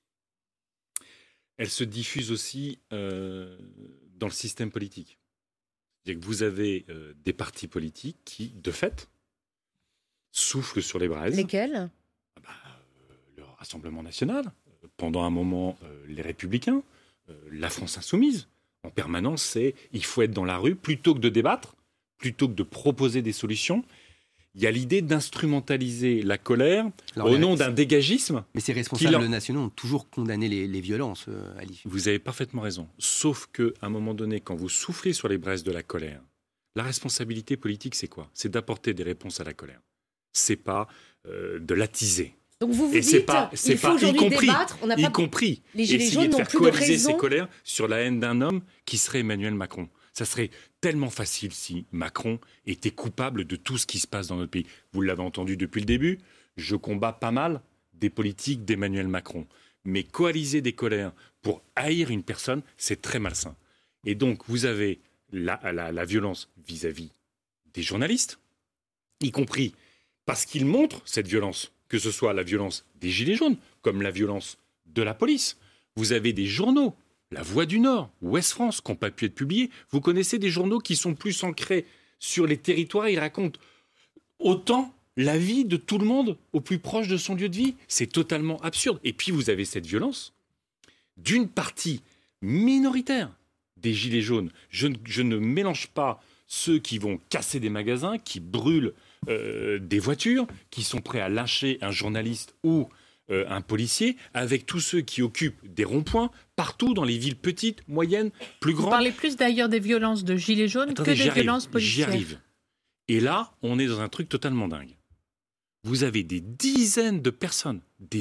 elle se diffuse aussi dans le système politique. C'est-à-dire que vous avez des partis politiques qui, de fait, soufflent sur les braises. Lesquels ? Le Rassemblement national, pendant un moment les Républicains, la France insoumise. En permanence, il faut être dans la rue plutôt que de débattre, plutôt que de proposer des solutions. Il y a l'idée d'instrumentaliser la colère au nom d'un dégagisme. Mais ces responsables nationaux ont toujours condamné les violences, Ali. Vous avez parfaitement raison. Sauf qu'à un moment donné, quand vous soufflez sur les braises de la colère, la responsabilité politique, c'est quoi ? C'est d'apporter des réponses à la colère. C'est pas de l'attiser. Donc vous Et dites, c'est il faut pas, aujourd'hui y compris, débattre. On n'a y pas... compris Les Gilets essayer jaunes de n'ont faire plus de coaliser raison. ces colères sur la haine d'un homme qui serait Emmanuel Macron. Ça serait tellement facile si Macron était coupable de tout ce qui se passe dans notre pays. Vous l'avez entendu depuis le début, je combats pas mal des politiques d'Emmanuel Macron. Mais coaliser des colères pour haïr une personne, c'est très malsain. Et donc, vous avez la violence vis-à-vis des journalistes, y compris parce qu'ils montrent cette violence, que ce soit la violence des Gilets jaunes, comme la violence de la police. Vous avez des journaux, La Voix du Nord, Ouest France, qui n'ont pas pu être publiés. Vous connaissez des journaux qui sont plus ancrés sur les territoires, ils racontent autant la vie de tout le monde au plus proche de son lieu de vie. C'est totalement absurde. Et puis vous avez cette violence d'une partie minoritaire des Gilets jaunes. Je ne mélange pas ceux qui vont casser des magasins, qui brûlent des voitures, qui sont prêts à lyncher un journaliste ou un policier, avec tous ceux qui occupent des ronds-points partout dans les villes petites, moyennes, plus Vous grandes. parlez plus d'ailleurs des violences de gilets jaunes Attendez, que des j'y arrive, violences policières. J'y arrive. Et là, on est dans un truc totalement dingue. Vous avez des dizaines de personnes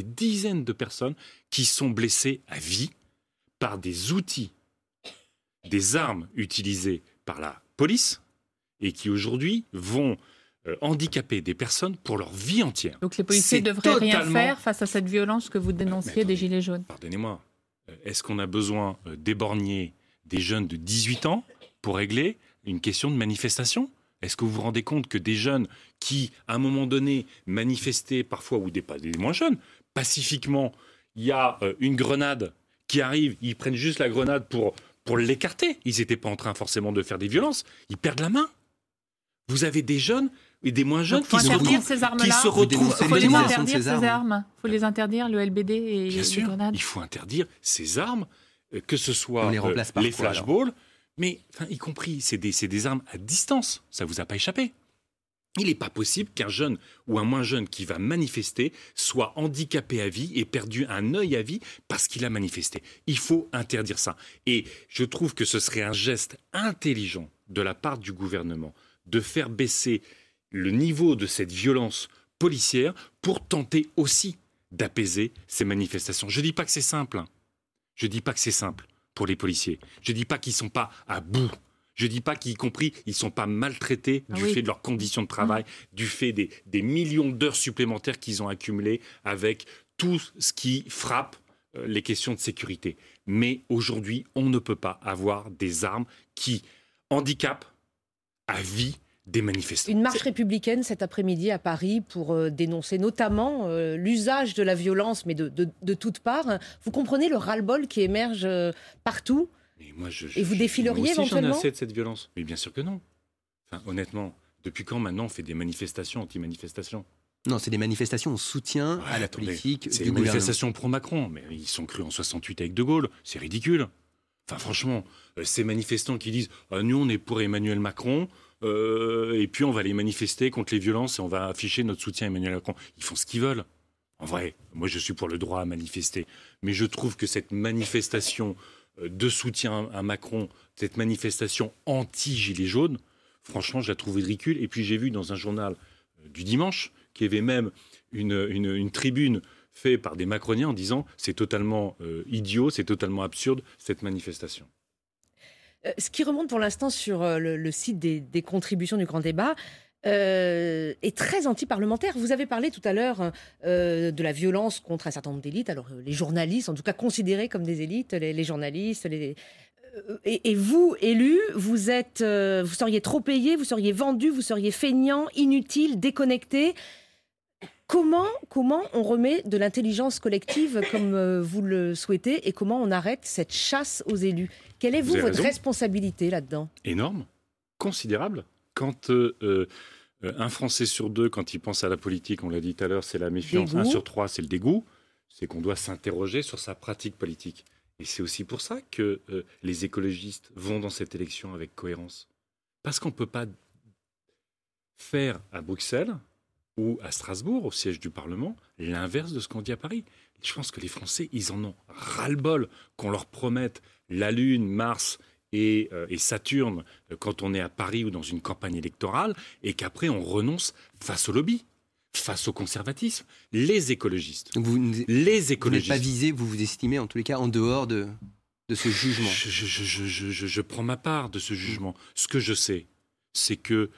qui sont blessées à vie par des outils, des armes utilisées par la police et qui aujourd'hui vont handicaper des personnes pour leur vie entière. Donc les policiers C'est ne devraient rien totalement- faire face à cette violence que vous dénonciez des gilets jaunes. Pardonnez-moi, est-ce qu'on a besoin d'éborgner des jeunes de 18 ans pour régler une question de manifestation ? Est-ce que vous vous rendez compte que des jeunes qui, à un moment donné, manifestaient parfois, ou des moins jeunes, pacifiquement, il y a une grenade qui arrive, ils prennent juste la grenade pour l'écarter. Ils n'étaient pas en train forcément de faire des violences. Ils perdent la main. Vous avez des jeunes et des moins jeunes Il faut qui se interdire retrouvent, ces armes-là. se retrouvent dénoncez Il faut les l'utilisation interdire, de ces ces armes. armes. Il faut les interdire, le LBD et Bien les sûr, grenades. il faut interdire ces armes, que ce soit On les remplace par les quoi, alors flashballs, mais y compris, c'est des armes à distance. Ça vous a pas échappé. Il n'est pas possible qu'un jeune ou un moins jeune qui va manifester soit handicapé à vie et perdu un œil à vie parce qu'il a manifesté. Il faut interdire ça. Et je trouve que ce serait un geste intelligent de la part du gouvernement de faire baisser le niveau de cette violence policière pour tenter aussi d'apaiser ces manifestations. Je ne dis pas que c'est simple. Je ne dis pas que c'est simple pour les policiers. Je ne dis pas qu'ils ne sont pas à bout. Je ne dis pas qu'y compris, ils ne sont pas maltraités du fait de leurs conditions de travail, du fait des millions d'heures supplémentaires qu'ils ont accumulées avec tout ce qui frappe les questions de sécurité. Mais aujourd'hui, on ne peut pas avoir des armes qui handicapent à vie des manifestants. Une marche républicaine cet après-midi à Paris pour dénoncer notamment l'usage de la violence, mais de toutes parts. Vous comprenez le ras-le-bol qui émerge partout? Mais moi, et vous défileriez moi aussi, éventuellement? J'en ai assez de cette violence. Mais bien sûr que non. Enfin, honnêtement, depuis quand maintenant on fait des manifestations anti-manifestations? Non, c'est des manifestations en soutien à la politique C'est du des gouvernement. manifestations pro-Macron, mais ils sont crus en 68 avec De Gaulle. C'est ridicule. Enfin, franchement, ces manifestants qui disent nous, on est pour Emmanuel Macron, et puis on va aller manifester contre les violences et on va afficher notre soutien à Emmanuel Macron. Ils font ce qu'ils veulent. En vrai, moi, je suis pour le droit à manifester. Mais je trouve que cette manifestation de soutien à Macron, cette manifestation anti-Gilets jaunes, franchement, je la trouve ridicule. Et puis, j'ai vu dans un journal du dimanche qu'il y avait même une tribune faite par des Macroniens en disant c'est totalement idiot, c'est totalement absurde, cette manifestation. Ce qui remonte pour l'instant sur le site des contributions du Grand Débat est très anti-parlementaire. Vous avez parlé tout à l'heure de la violence contre un certain nombre d'élites. Alors, les journalistes, en tout cas considérés comme des élites, les journalistes, et vous, élus, vous seriez trop payé, vous seriez vendu, vous seriez feignant, inutile, déconnecté. Comment on remet de l'intelligence collective comme vous le souhaitez et comment on arrête cette chasse aux élus? Quelle est votre responsabilité là-dedans? Énorme, considérable. Quand un Français sur deux, quand il pense à la politique, on l'a dit tout à l'heure, c'est la méfiance. Dégoût. 1 sur 3, c'est le dégoût. C'est qu'on doit s'interroger sur sa pratique politique. Et c'est aussi pour ça que les écologistes vont dans cette élection avec cohérence. Parce qu'on ne peut pas faire à Bruxelles ou à Strasbourg, au siège du Parlement, l'inverse de ce qu'on dit à Paris. Je pense que les Français, ils en ont ras-le-bol qu'on leur promette la Lune, Mars et Saturne quand on est à Paris ou dans une campagne électorale et qu'après on renonce face au lobby, face au conservatisme. Les écologistes. Donc vous n'êtes pas visé, vous vous estimez en tous les cas en dehors de ce jugement. Je prends ma part de ce jugement. Ce que je sais, c'est que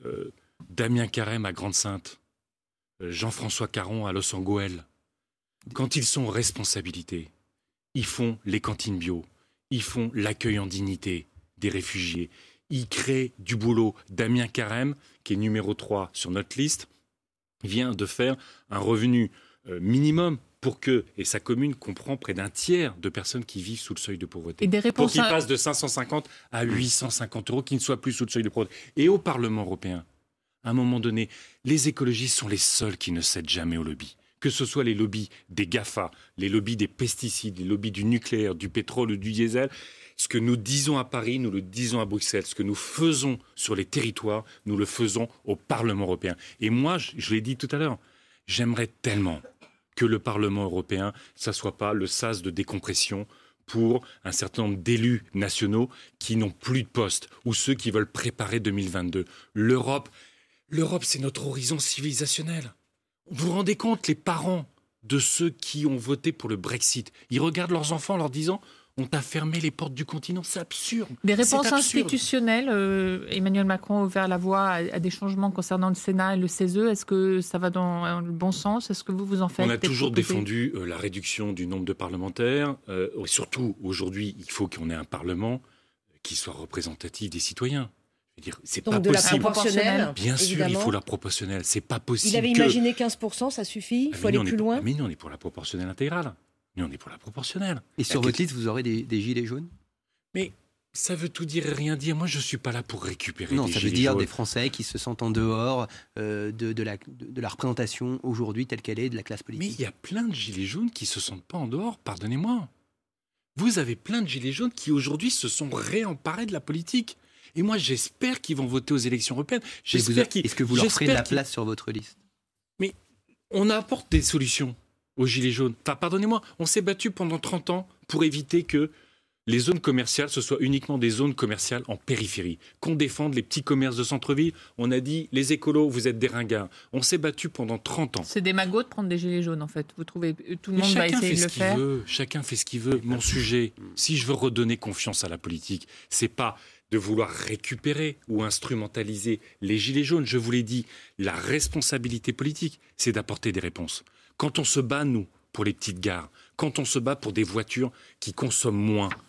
Damien Carême à Grande-Synthe, Jean-François Caron à Los Angeles, quand ils sont en responsabilité, ils font les cantines bio, ils font l'accueil en dignité des réfugiés, ils créent du boulot. Damien Carême, qui est numéro 3 sur notre liste, vient de faire un revenu minimum pour que, et sa commune comprend près d'un tiers de personnes qui vivent sous le seuil de pauvreté. Et des réponses pour qu'ils passent de 550 à 850 euros, qui ne soient plus sous le seuil de pauvreté. Et au Parlement européen, à un moment donné, les écologistes sont les seuls qui ne cèdent jamais au lobby. Que ce soit les lobbies des GAFA, les lobbies des pesticides, les lobbies du nucléaire, du pétrole ou du diesel. Ce que nous disons à Paris, nous le disons à Bruxelles. Ce que nous faisons sur les territoires, nous le faisons au Parlement européen. Et moi, je l'ai dit tout à l'heure, j'aimerais tellement que le Parlement européen, ça ne soit pas le sas de décompression pour un certain nombre d'élus nationaux qui n'ont plus de poste ou ceux qui veulent préparer 2022. L'Europe, c'est notre horizon civilisationnel. Vous vous rendez compte, les parents de ceux qui ont voté pour le Brexit, ils regardent leurs enfants en leur disant « on t'a fermé les portes du continent ». C'est absurde. Des réponses institutionnelles, Emmanuel Macron a ouvert la voie à des changements concernant le Sénat et le CESE. Est-ce que ça va dans le bon sens? Est-ce que vous en faites? On a toujours défendu la réduction du nombre de parlementaires. Surtout, aujourd'hui, il faut qu'on ait un Parlement qui soit représentatif des citoyens. C'est donc pas de possible. La proportionnelle, bien sûr, évidemment. Il faut la proportionnelle. C'est pas possible. Il avait imaginé 15%, ça suffit. Il faut aller plus loin. Mais nous, on est pour la proportionnelle intégrale. Nous, on est pour la proportionnelle. Et sur votre liste, vous aurez des gilets jaunes? Mais ça veut tout dire et rien dire. Moi, je suis pas là pour récupérer non, des ça gilets veut dire jaunes. des Français qui se sentent en dehors de la représentation aujourd'hui telle qu'elle est de la classe politique. Mais il y a plein de gilets jaunes qui se sentent pas en dehors. Pardonnez-moi. Vous avez plein de gilets jaunes qui aujourd'hui se sont réemparés de la politique. Et moi, j'espère qu'ils vont voter aux élections européennes. Est-ce que vous leur ferez de la place sur votre liste? Mais on apporte des solutions aux gilets jaunes. Enfin, pardonnez-moi, on s'est battu pendant 30 ans pour éviter que les zones commerciales, ce soit uniquement des zones commerciales en périphérie. Qu'on défende les petits commerces de centre-ville. On a dit, les écolos, vous êtes des ringards. On s'est battu pendant 30 ans. C'est des magots de prendre des gilets jaunes, en fait. Vous trouvez, tout le monde va essayer de le faire. Chacun fait ce qu'il veut. Mon sujet, si je veux redonner confiance à la politique, c'est pas de vouloir récupérer ou instrumentaliser les gilets jaunes. Je vous l'ai dit, la responsabilité politique, c'est d'apporter des réponses. Quand on se bat, nous, pour les petites gares, quand on se bat pour des voitures qui consomment moins,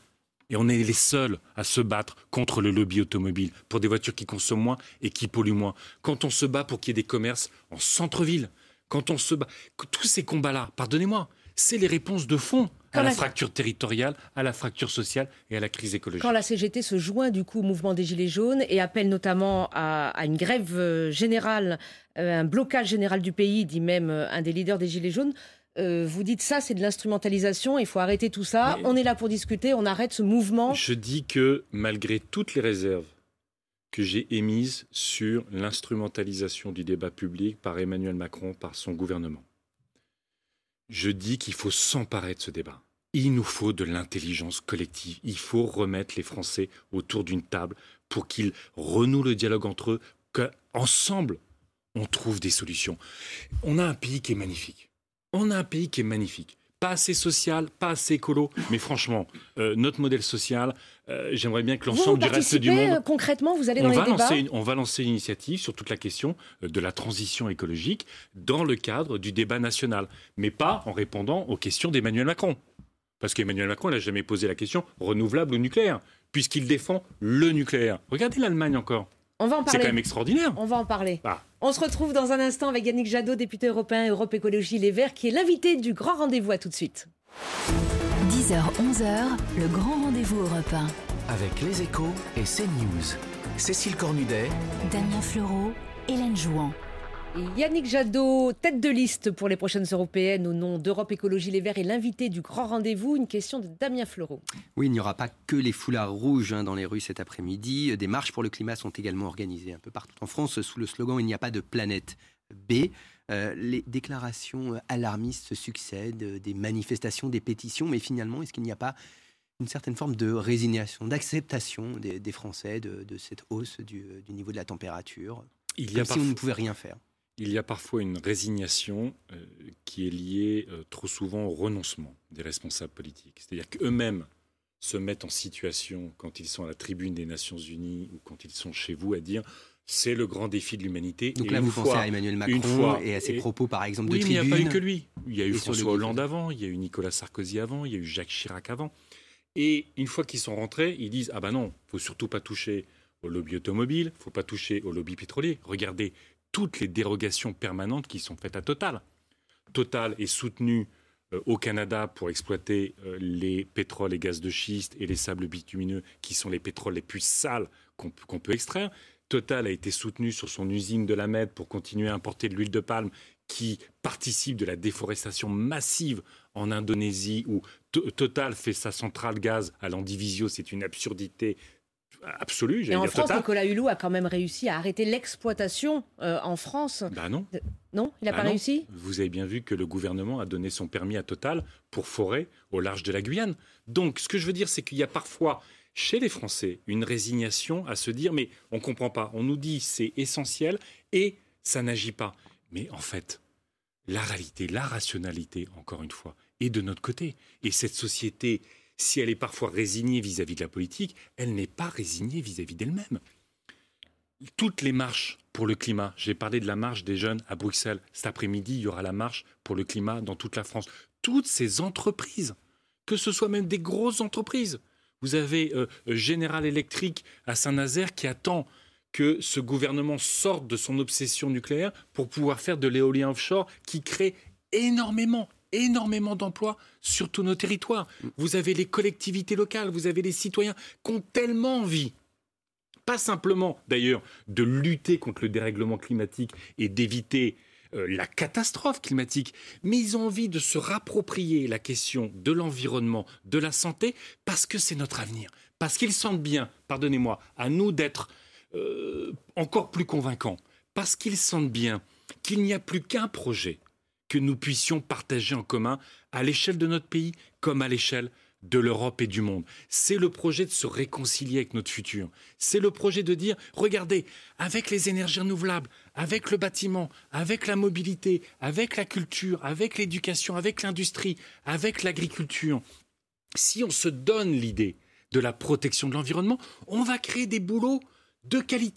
Et on est les seuls à se battre contre le lobby automobile, pour des voitures qui consomment moins et qui polluent moins. Quand on se bat pour qu'il y ait des commerces en centre-ville, quand on se bat... Tous ces combats-là, pardonnez-moi, c'est les réponses de fond à la fracture territoriale, à la fracture sociale et à la crise écologique. Quand la CGT se joint du coup au mouvement des Gilets jaunes et appelle notamment à une grève générale, un blocage général du pays, dit même un des leaders des Gilets jaunes, vous dites ça, c'est de l'instrumentalisation, il faut arrêter tout ça, on est là pour discuter, on arrête ce mouvement. Je dis que malgré toutes les réserves que j'ai émises sur l'instrumentalisation du débat public par Emmanuel Macron, par son gouvernement, je dis qu'il faut s'emparer de ce débat. Il nous faut de l'intelligence collective. Il faut remettre les Français autour d'une table pour qu'ils renouent le dialogue entre eux, qu'ensemble, on trouve des solutions. On a un pays qui est magnifique. Pas assez social, pas assez écolo, mais franchement, notre modèle social, j'aimerais bien que l'ensemble du reste du monde... Concrètement, vous allez dans les débats On va lancer une initiative sur toute la question de la transition écologique dans le cadre du débat national, mais pas en répondant aux questions d'Emmanuel Macron. Parce qu'Emmanuel Macron n'a jamais posé la question renouvelable ou nucléaire, puisqu'il défend le nucléaire. Regardez l'Allemagne encore. On va en parler. C'est quand même extraordinaire. On va en parler. Ah. On se retrouve dans un instant avec Yannick Jadot, député européen Europe Écologie Les Verts, qui est l'invité du grand rendez-vous. À tout de suite. 10h-11h, le grand rendez-vous européen. Avec les Échos et CNews. Cécile Cornudet, Damien Fleureau, Hélène Jouan. Yannick Jadot, tête de liste pour les prochaines européennes au nom d'Europe Écologie Les Verts, est l'invité du grand rendez-vous. Une question de Damien Fleureau. Oui, il n'y aura pas que les foulards rouges dans les rues cet après-midi. Des marches pour le climat sont également organisées un peu partout en France sous le slogan « Il n'y a pas de planète B ». Les déclarations alarmistes se succèdent, des manifestations, des pétitions, mais finalement, est-ce qu'il n'y a pas une certaine forme de résignation, d'acceptation des Français de cette hausse du niveau de la température, comme si on ne pouvait rien faire? Il y a parfois une résignation qui est liée trop souvent au renoncement des responsables politiques. C'est-à-dire qu'eux-mêmes se mettent en situation, quand ils sont à la tribune des Nations Unies ou quand ils sont chez vous, à dire c'est le grand défi de l'humanité. Donc là, vous pensez à Emmanuel Macron et à ses propos, par exemple, de tribune. Oui, mais il n'y a pas eu que lui. Il y a eu François Hollande avant, il y a eu Nicolas Sarkozy avant, il y a eu Jacques Chirac avant. Et une fois qu'ils sont rentrés, ils disent « Ah ben non, il ne faut surtout pas toucher au lobby automobile, il ne faut pas toucher au lobby pétrolier. Regardez toutes les dérogations permanentes qui sont faites à Total. Total est soutenu au Canada pour exploiter les pétroles et gaz de schiste et les sables bitumineux qui sont les pétroles les plus sales qu'on peut extraire. Total a été soutenu sur son usine de la Med pour continuer à importer de l'huile de palme qui participe de la déforestation massive en Indonésie où Total fait sa centrale gaz à Landivisiau. C'est une absurdité absolue. Et en France, Nicolas Hulot a quand même réussi à arrêter l'exploitation en France. Ben non. Non, il n'a pas réussi. Vous avez bien vu que le gouvernement a donné son permis à Total pour forer au large de la Guyane. Donc, ce que je veux dire, c'est qu'il y a parfois, chez les Français, une résignation à se dire « mais on ne comprend pas, on nous dit c'est essentiel et ça n'agit pas ». Mais en fait, la réalité, la rationalité, encore une fois, est de notre côté. Et cette société, si elle est parfois résignée vis-à-vis de la politique, elle n'est pas résignée vis-à-vis d'elle-même. Toutes les marches pour le climat, j'ai parlé de la marche des jeunes à Bruxelles, cet après-midi, il y aura la marche pour le climat dans toute la France. Toutes ces entreprises, que ce soit même des grosses entreprises, vous avez General Electric à Saint-Nazaire qui attend que ce gouvernement sorte de son obsession nucléaire pour pouvoir faire de l'éolien offshore qui crée énormément d'emplois sur tous nos territoires. Vous avez les collectivités locales, vous avez les citoyens qui ont tellement envie, pas simplement d'ailleurs de lutter contre le dérèglement climatique et d'éviter la catastrophe climatique, mais ils ont envie de se rapproprier la question de l'environnement, de la santé, parce que c'est notre avenir. Parce qu'ils sentent bien, pardonnez-moi, à nous d'être encore plus convaincants, parce qu'ils sentent bien qu'il n'y a plus qu'un projet que nous puissions partager en commun à l'échelle de notre pays comme à l'échelle de l'Europe et du monde. C'est le projet de se réconcilier avec notre futur. C'est le projet de dire, regardez, avec les énergies renouvelables, avec le bâtiment, avec la mobilité, avec la culture, avec l'éducation, avec l'industrie, avec l'agriculture, si on se donne l'idée de la protection de l'environnement, on va créer des boulots de qualité,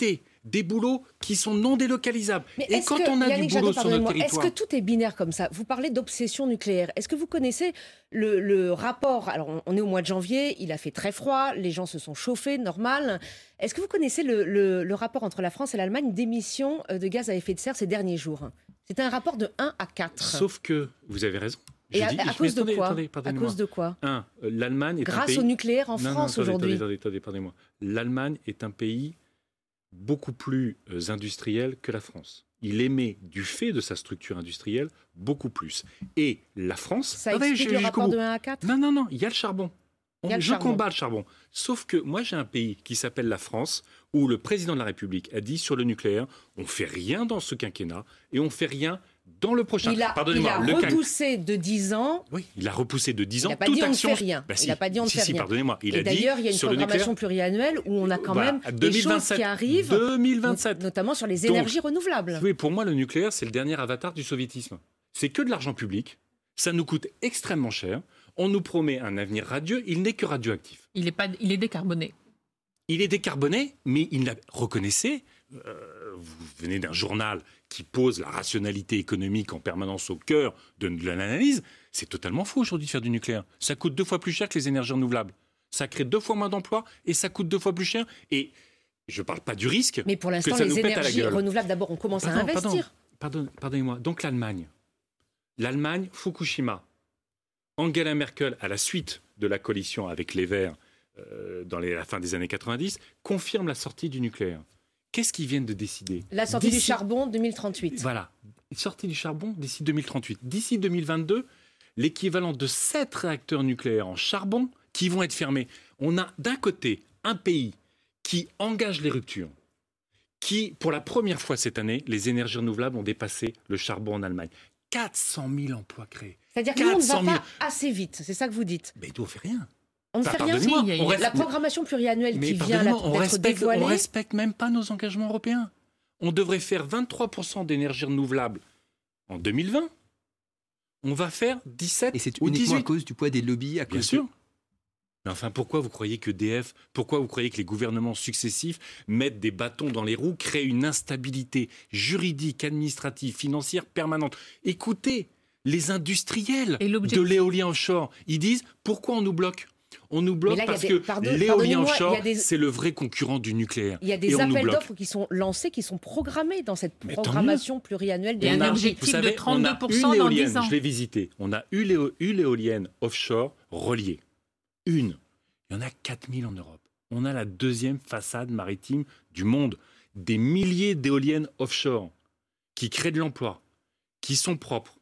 des boulots qui sont non délocalisables. Mais et quand on a Yannick du boulot Jadot, sur notre est-ce territoire... que tout est binaire comme ça? Vous parlez d'obsession nucléaire. Est-ce que vous connaissez le rapport? Alors, on est au mois de janvier, il a fait très froid, les gens se sont chauffés, normal. Est-ce que vous connaissez le rapport entre la France et l'Allemagne d'émissions de gaz à effet de serre ces derniers jours? C'est un rapport de 1 à 4. Sauf que, vous avez raison. Et à cause de quoi? À cause de quoi? L'Allemagne est Grâce un pays... au nucléaire en France aujourd'hui. Attendez, pardonnez-moi. L'Allemagne est un pays beaucoup plus industriel que la France. Il émet, du fait de sa structure industrielle, beaucoup plus. Et la France... Ça explique le rapport de 1 à 4? Non, il y a le charbon. Je charbon. combats le charbon. Sauf que moi, j'ai un pays qui s'appelle la France, où le président de la République a dit sur le nucléaire, on ne fait rien dans ce quinquennat et on ne fait rien dans le prochain. Il a repoussé de 10 ans. Oui, il a repoussé de 10 ans. Il n'a pas dit on ne fait rien. Bah, il n'a pas dit on ne fait rien. Pardonnez-moi. Et d'ailleurs, il y a une programmation pluriannuelle où on a quand même des choses qui arrivent, 2027. Notamment sur les énergies renouvelables. Oui, pour moi, le nucléaire, c'est le dernier avatar du soviétisme. C'est que de l'argent public. Ça nous coûte extrêmement cher. On nous promet un avenir radieux. Il n'est que radioactif. Il est décarboné. Il est décarboné, mais reconnaissez, vous venez d'un journal qui pose la rationalité économique en permanence au cœur de l'analyse. C'est totalement faux aujourd'hui de faire du nucléaire. Ça coûte 2 fois plus cher que les énergies renouvelables. Ça crée 2 fois moins d'emplois et ça coûte 2 fois plus cher. Et je ne parle pas du risque. Mais pour l'instant, les énergies renouvelables, d'abord, on commence à investir. Pardonnez-moi. Donc l'Allemagne, Fukushima, Angela Merkel, à la suite de la coalition avec les Verts dans la fin des années 90, confirme la sortie du nucléaire. Qu'est-ce qu'ils viennent de décider? La sortie du charbon 2038. Voilà, sortie du charbon d'ici 2038. D'ici 2022, l'équivalent de 7 réacteurs nucléaires en charbon qui vont être fermés. On a d'un côté un pays qui engage les ruptures, qui, pour la première fois cette année, les énergies renouvelables ont dépassé le charbon en Allemagne. 400 000 emplois créés. C'est-à-dire que nous, on ne va pas assez vite, c'est ça que vous dites. Mais nous, on ne fait rien. On ne fait rien. La programmation pluriannuelle qui vient d'être dévoilée... On ne respecte même pas nos engagements européens. On devrait faire 23% d'énergie renouvelable en 2020. On va faire 17 ou 18. Et c'est uniquement à cause du poids des lobbies. Bien sûr. Mais enfin, pourquoi vous croyez que EDF, pourquoi vous croyez que les gouvernements successifs mettent des bâtons dans les roues, créent une instabilité juridique, administrative, financière permanente? Écoutez, les industriels de l'éolien offshore, ils disent pourquoi on nous bloque? On nous bloque parce que l'éolien offshore, c'est le vrai concurrent du nucléaire. Il y a des appels d'offres qui sont lancés, qui sont programmés dans cette programmation pluriannuelle d'énergie. Il y a un objectif de 32% dans 10 ans. Je l'ai visité. On a eu l'éolienne offshore reliée. Il y en a 4000 en Europe. On a la 2e façade maritime du monde. Des milliers d'éoliennes offshore qui créent de l'emploi, qui sont propres,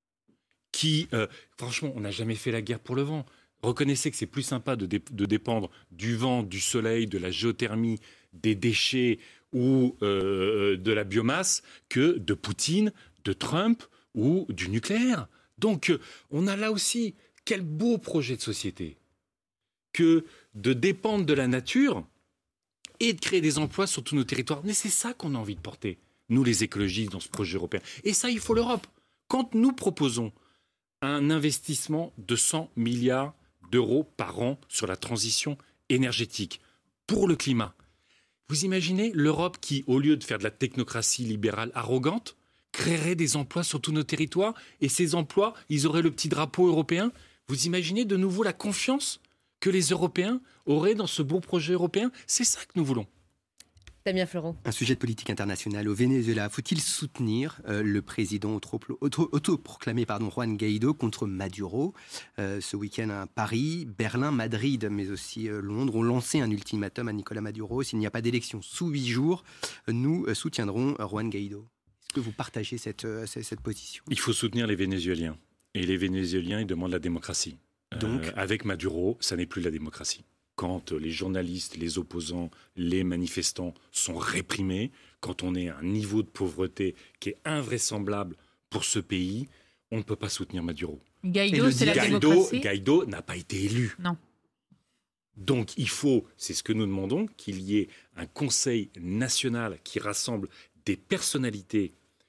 qui... franchement, on n'a jamais fait la guerre pour le vent. Reconnaissez que c'est plus sympa de dépendre du vent, du soleil, de la géothermie, des déchets ou de la biomasse que de Poutine, de Trump ou du nucléaire. Donc, on a là aussi quel beau projet de société que de dépendre de la nature et de créer des emplois sur tous nos territoires. Mais c'est ça qu'on a envie de porter, nous les écologistes, dans ce projet européen. Et ça, il faut l'Europe. Quand nous proposons un investissement de 100 milliards d'euros par an sur la transition énergétique pour le climat, vous imaginez l'Europe qui, au lieu de faire de la technocratie libérale arrogante, créerait des emplois sur tous nos territoires, et ces emplois, ils auraient le petit drapeau européen. Vous imaginez de nouveau la confiance que les Européens auraient dans ce beau projet européen? C'est ça que nous voulons. Damien Fleuron. Un sujet de politique internationale au Venezuela. Faut-il soutenir le président autoproclamé Juan Guaido contre Maduro? Ce week-end à Paris, Berlin, Madrid, mais aussi Londres ont lancé un ultimatum à Nicolás Maduro. S'il n'y a pas d'élection sous 8 jours, nous soutiendrons Juan Guaido. Est-ce que vous partagez cette position? Il faut soutenir les Vénézuéliens. Et les Vénézuéliens, ils demandent la démocratie. Donc, avec Maduro, ça n'est plus la démocratie. Quand les journalistes, les opposants, les manifestants sont réprimés, quand on est à un niveau de pauvreté qui est invraisemblable pour ce pays, on ne peut pas soutenir Maduro. Guaido, c'est la démocratie. Guaido n'a pas été élu. Non. Donc il faut, c'est ce que nous demandons, qu'il y ait un conseil national qui rassemble des personnalités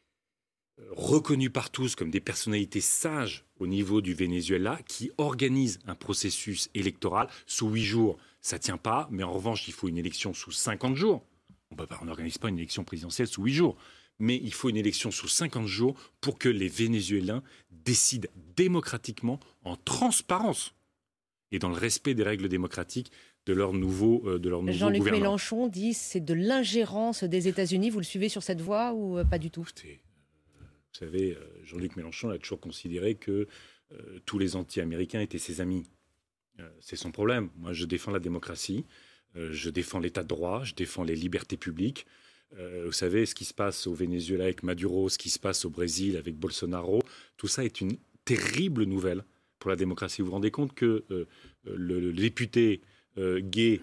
reconnues par tous comme des personnalités sages au niveau du Venezuela, qui organise un processus électoral sous 8 jours. Ça ne tient pas, mais en revanche, il faut une élection sous 50 jours. On n'organise pas une élection présidentielle sous 8 jours. Mais il faut une élection sous 50 jours pour que les Vénézuéliens décident démocratiquement, en transparence et dans le respect des règles démocratiques de leur nouveau Jean-Luc gouvernement. Mélenchon dit que c'est de l'ingérence des États-Unis. Vous le suivez sur cette voie ou pas du tout? Écoutez, vous savez, Jean-Luc Mélenchon a toujours considéré que tous les anti-américains étaient ses amis. C'est son problème. Moi, je défends la démocratie, je défends l'état de droit, je défends les libertés publiques. Vous savez, ce qui se passe au Venezuela avec Maduro, ce qui se passe au Brésil avec Bolsonaro, tout ça est une terrible nouvelle pour la démocratie. Vous vous rendez compte que le député gay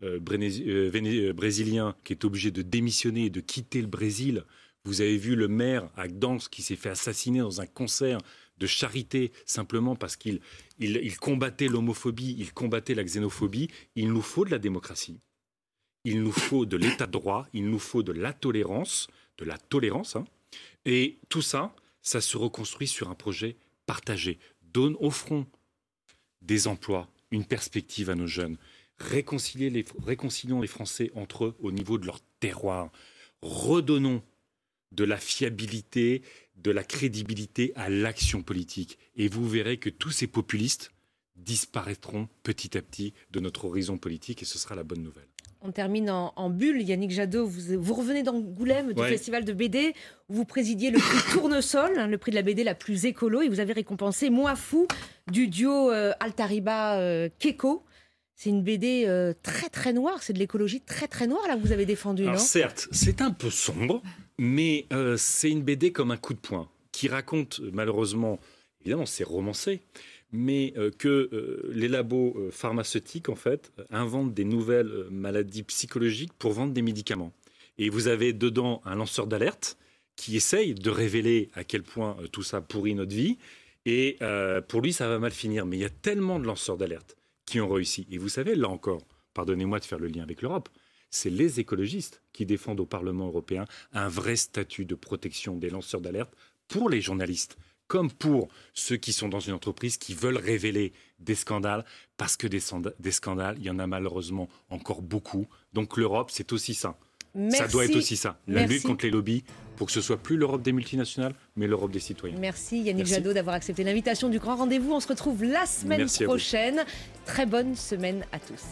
brésilien qui est obligé de démissionner et de quitter le Brésil, vous avez vu le maire à Gdansk qui s'est fait assassiner dans un concert de charité simplement parce qu'il combattait l'homophobie, il combattait la xénophobie. Il nous faut de la démocratie. Il nous faut de l'état de droit, il nous faut de la tolérance, hein. Et tout ça, ça se reconstruit sur un projet partagé. Offrons des emplois, une perspective à nos jeunes. Réconcilions les Français entre eux au niveau de leur terroir. Redonnons de la fiabilité, de la crédibilité à l'action politique. Et vous verrez que tous ces populistes disparaîtront petit à petit de notre horizon politique et ce sera la bonne nouvelle. On termine en bulle. Yannick Jadot, vous revenez d'Angoulême, du festival de BD, où vous présidiez le prix Tournesol, le prix de la BD la plus écolo, et vous avez récompensé Moafou du duo Altariba-Keko. C'est une BD très très noire, c'est de l'écologie très très noire là que vous avez défendue, non ? Certes, c'est un peu sombre, mais c'est une BD comme un coup de poing, qui raconte malheureusement, évidemment c'est romancé, mais que les labos pharmaceutiques, en fait, inventent des nouvelles maladies psychologiques pour vendre des médicaments. Et vous avez dedans un lanceur d'alerte qui essaye de révéler à quel point tout ça pourrit notre vie. Et pour lui, ça va mal finir. Mais il y a tellement de lanceurs d'alerte qui ont réussi. Et vous savez, là encore, pardonnez-moi de faire le lien avec l'Europe, c'est les écologistes qui défendent au Parlement européen un vrai statut de protection des lanceurs d'alerte pour les journalistes, comme pour ceux qui sont dans une entreprise qui veulent révéler des scandales, parce que des scandales, il y en a malheureusement encore beaucoup. Donc l'Europe, c'est aussi ça. Merci. Ça doit être aussi ça. La Merci. lutte contre les lobbies, pour que ce soit plus l'Europe des multinationales, mais l'Europe des citoyens. Merci Yannick Jadot d'avoir accepté l'invitation du Grand Rendez-vous. On se retrouve la semaine prochaine. Très bonne semaine à tous.